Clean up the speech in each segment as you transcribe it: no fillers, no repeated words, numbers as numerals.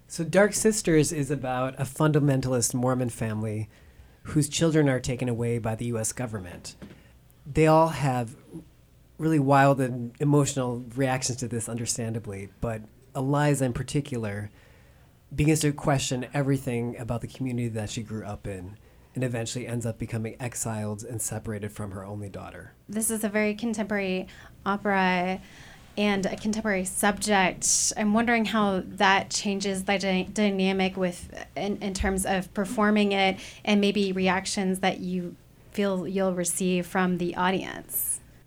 So Dark Sisters is about a fundamentalist Mormon family whose children are taken away by the U.S. government. They all have really wild and emotional reactions to this, understandably, but Eliza in particular begins to question everything about the community that she grew up in and eventually ends up becoming exiled and separated from her only daughter. This is a very contemporary opera and a contemporary subject. I'm wondering how that changes the dynamic in terms of performing it and maybe reactions that you feel you'll receive from the audience.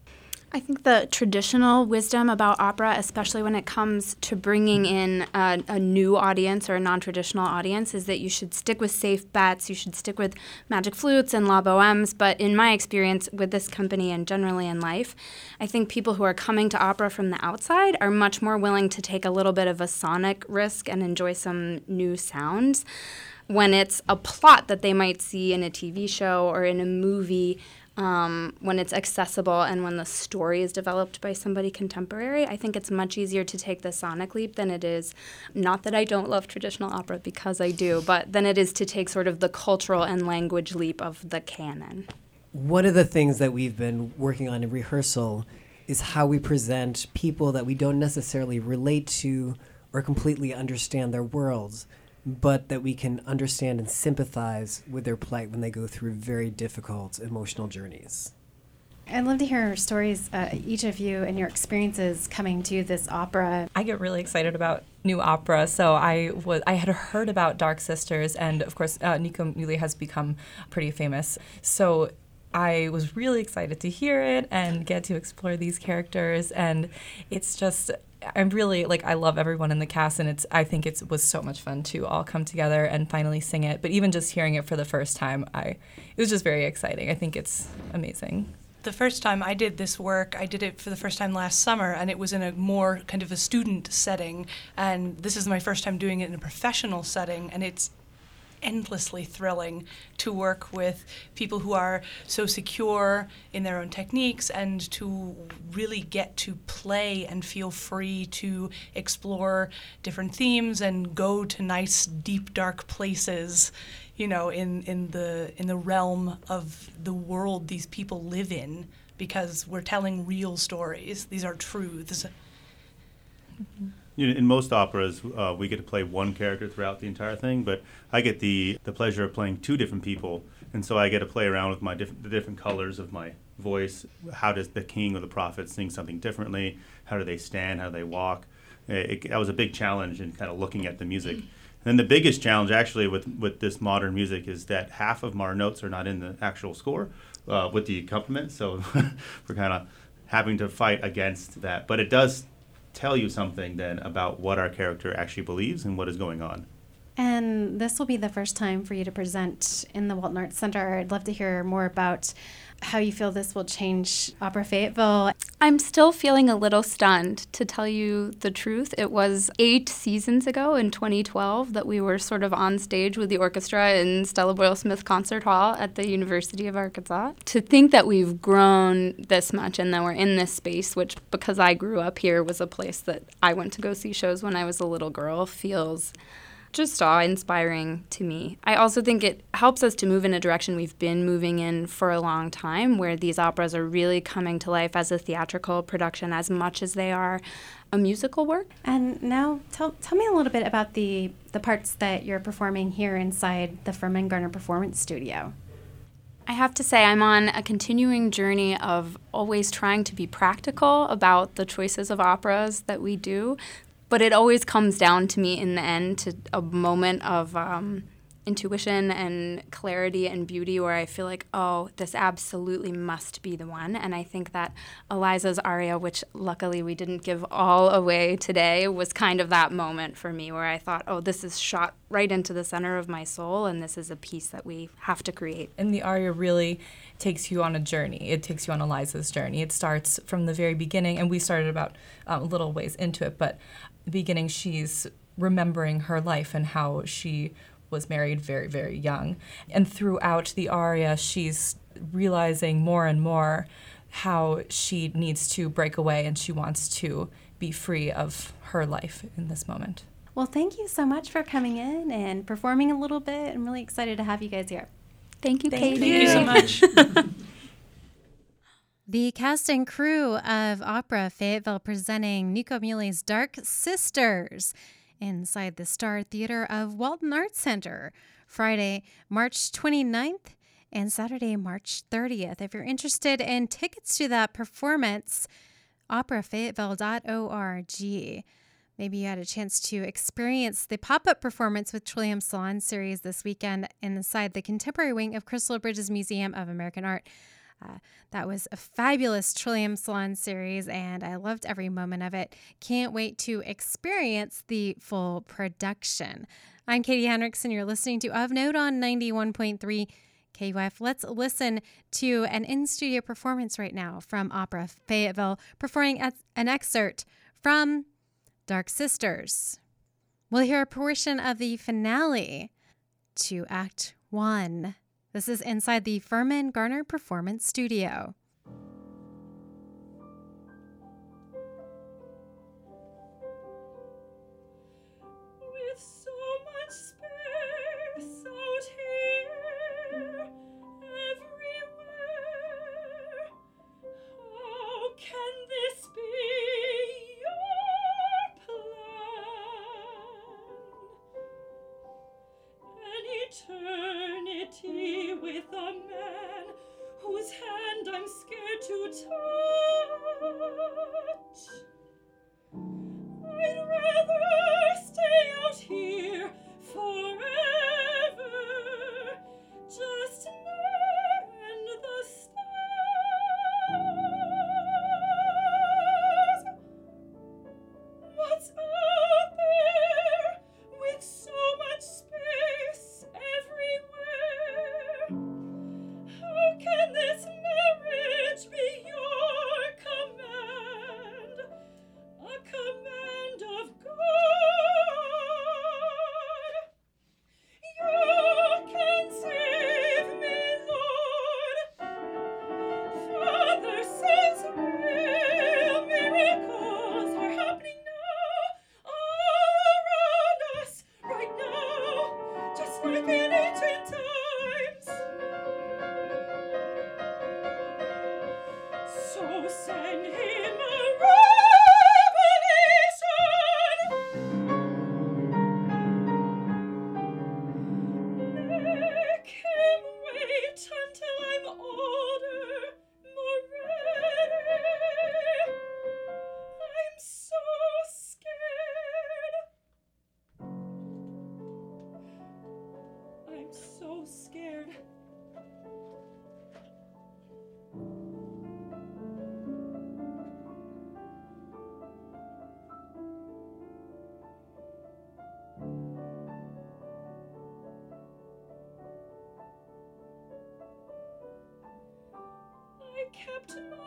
I think the traditional wisdom about opera, especially when it comes to bringing in a new audience or a non-traditional audience, is that you should stick with safe bets. You should stick with Magic Flutes and La Bohèmes. But in my experience with this company and generally in life, I think people who are coming to opera from the outside are much more willing to take a little bit of a sonic risk and enjoy some new sounds. When it's a plot that they might see in a TV show or in a movie, when it's accessible and when the story is developed by somebody contemporary, I think it's much easier to take the sonic leap than it is, not that I don't love traditional opera because I do, but than it is to take sort of the cultural and language leap of the canon. One of the things that we've been working on in rehearsal is how we present people that we don't necessarily relate to or completely understand their worlds, but that we can understand and sympathize with their plight when they go through very difficult emotional journeys. I'd love to hear stories, each of you, and your experiences coming to this opera. I get really excited about new opera, so I had heard about Dark Sisters, and of course, Nico Muhly has become pretty famous. So I was really excited to hear it and get to explore these characters, and it's just, I'm really, I love everyone in the cast, and I think it was so much fun to all come together and finally sing it. But even just hearing it for the first time, it was just very exciting. I think it's amazing. The first time I did this work, I did it for the first time last summer, and it was in a more kind of a student setting. And this is my first time doing it in a professional setting, and it's endlessly thrilling to work with people who are so secure in their own techniques and to really get to play and feel free to explore different themes and go to nice, deep, dark places, in the realm of the world these people live in, because we're telling real stories. These are truths. Mm-hmm. In most operas, we get to play one character throughout the entire thing, but I get the pleasure of playing two different people, and so I get to play around with the different colors of my voice. How does the king or the prophet sing something differently? How do they stand? How do they walk? That was a big challenge in kind of looking at the music. And the biggest challenge, actually, with this modern music is that half of our notes are not in the actual score with the accompaniment, so we're kind of having to fight against that. But it does tell you something then about what our character actually believes and what is going on. And this will be the first time for you to present in the Walton Arts Center. I'd love to hear more about how you feel this will change Opera Fayetteville. I'm still feeling a little stunned, to tell you the truth. It was 8 seasons ago in 2012 that we were sort of on stage with the orchestra in Stella Boyle Smith Concert Hall at the University of Arkansas. To think that we've grown this much and that we're in this space, which, because I grew up here, was a place that I went to go see shows when I was a little girl, feels just awe-inspiring to me. I also think it helps us to move in a direction we've been moving in for a long time, where these operas are really coming to life as a theatrical production as much as they are a musical work. And now tell me a little bit about the parts that you're performing here inside the Furman Garner Performance Studio. I have to say I'm on a continuing journey of always trying to be practical about the choices of operas that we do. But it always comes down to me in the end to a moment of intuition and clarity and beauty where I feel like, oh, this absolutely must be the one. And I think that Eliza's aria, which luckily we didn't give all away today, was kind of that moment for me where I thought, oh, this is shot right into the center of my soul, and this is a piece that we have to create. And the aria really takes you on a journey. It takes you on Eliza's journey. It starts from the very beginning, and we started about a little ways into it, but the beginning, she's remembering her life and how she was married very, very young. And throughout the aria, she's realizing more and more how she needs to break away and she wants to be free of her life in this moment. Well, thank you so much for coming in and performing a little bit. I'm really excited to have you guys here. Thank you, Katie. Thank you so much. The cast and crew of Opera Fayetteville presenting Nico Muley's Dark Sisters inside the Star Theater of Walton Arts Center, Friday, March 29th and Saturday, March 30th. If you're interested in tickets to that performance, operafayetteville.org. Maybe you had a chance to experience the pop-up performance with Trillium Salon series this weekend inside the contemporary wing of Crystal Bridges Museum of American Art. That was a fabulous Trillium Salon series, and I loved every moment of it. Can't wait to experience the full production. I'm Katie Henriksen. You're listening to Of Note on 91.3 KUF. Let's listen to an in-studio performance right now from Opera Fayetteville, performing an excerpt from Dark Sisters. We'll hear a portion of the finale to Act 1. This is inside the Furman Garner Performance Studio. With so much space out here, everywhere, how can this be your plan? An eternity with a man whose hand I'm scared to touch. I'd rather stay out here forever, just near and the stars. What's out there with so much space everywhere? How can this marriage be your command? A command of God. You can save me, Lord. Father says real miracles are happening now, all around us right now, just like in ancient times. So send him a revelation. Make him wait until I'm older, more ready. I'm so scared. I'm so scared. I kept my